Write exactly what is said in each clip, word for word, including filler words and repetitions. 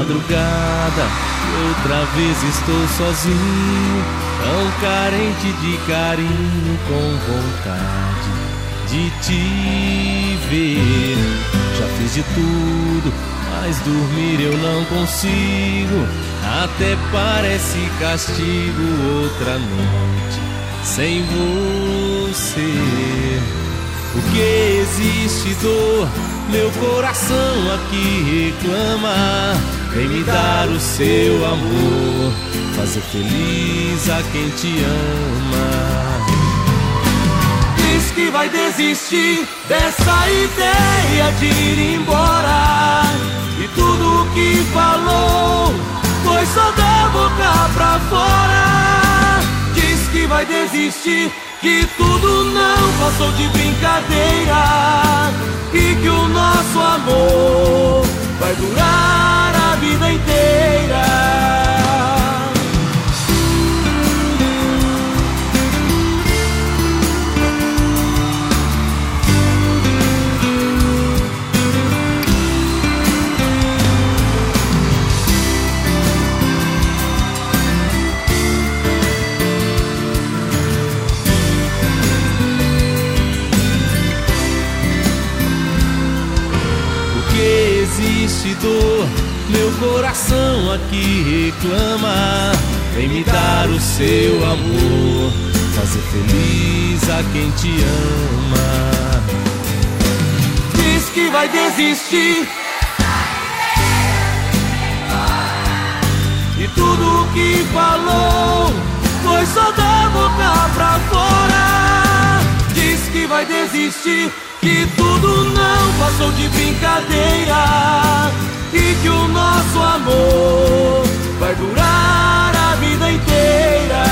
madrugada, outra vez estou sozinho, tão carente de carinho, com vontade de te ver. Já fiz de tudo, mas dormir eu não consigo, até parece castigo outra noite sem você. Porque existe dor, meu coração aqui reclama. Vem me dar o seu amor, fazer feliz a quem te ama. Diz que vai desistir dessa ideia de ir embora, e tudo o que falou foi só da boca pra fora. Diz que vai desistir, que tudo não passou de brincadeira, e que o nosso amor vai durar a vida inteira. Existe dor, meu coração aqui reclama. Vem me dar o seu amor, fazer feliz a quem te ama. Diz que vai desistir, e tudo o que falou foi só da boca pra fora. Diz que vai desistir, que tudo não passou de brincadeira, e que o nosso amor vai durar a vida inteira.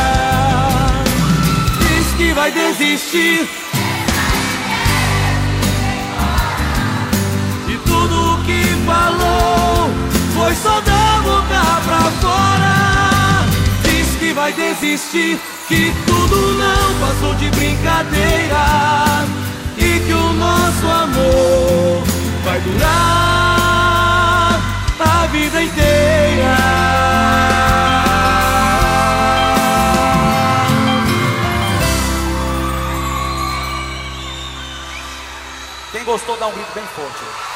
Diz que vai desistir, e tudo o que falou foi só da boca pra fora. Diz que vai desistir, que tudo não passou de brincadeira, e que o nosso amor vai durar a vida inteira. Quem gostou dá um grito bem forte.